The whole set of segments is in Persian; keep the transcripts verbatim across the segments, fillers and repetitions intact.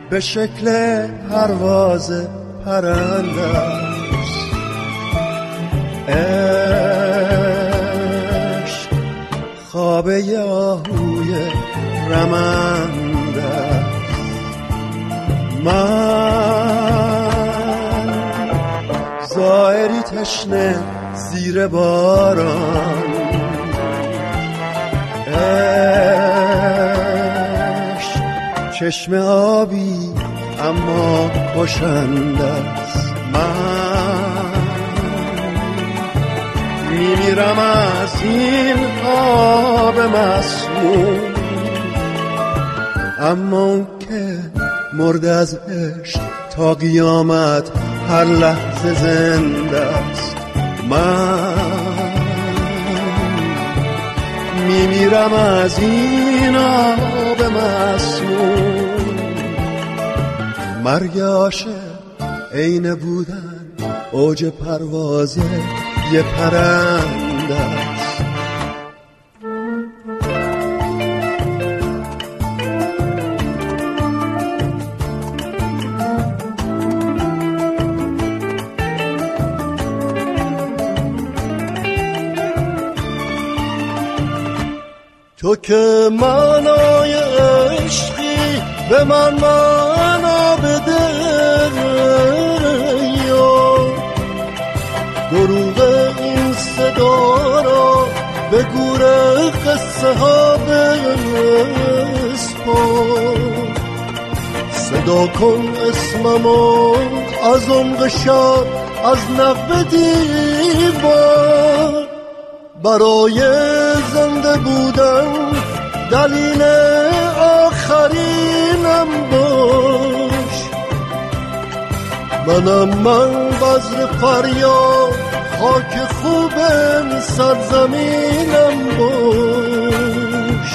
به شکل پرواز پرنده است. عشق خواب یاهوی رمنده است. من زائری تشنه زیر باران، عشق چشم آبی اما خوشنده است. من میمیرم از این آب مسموم، اما اون که مرد از عشق تا قیامت هر لحظه زنده است. من میمیرم از این آب مسموم. مرگ عاشق عین بودن اوج پرواز یه پرنده است. تو که معنای عشقی به من معنا بده، یا دروغ این صدا را به گور قصه ها بسپار. صدا کن اسممو از عمق شب، از نقب دیوار. برای زنده بودن دلیل آخرینم باش. منم من بذر فریاد، خاک خوب سرزمینم باش.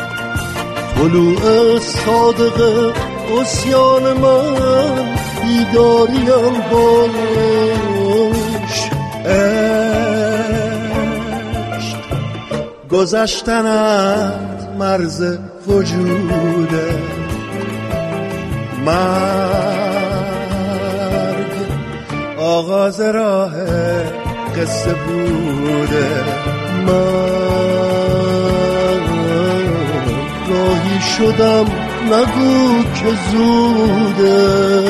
طلوع صادق عصیان من بیداریم باش. گذشتنت مرز وجوده، مرگ آغاز راه قصه بوده. من راهی شدم نگو که زوده.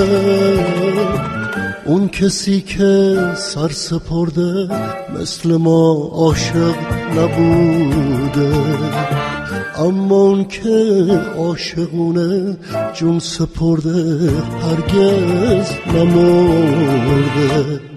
اون کسی که سر سپرده مثل ما عاشق نبوده، اما اون که عاشقونه جون سپرده هرگز نمرده.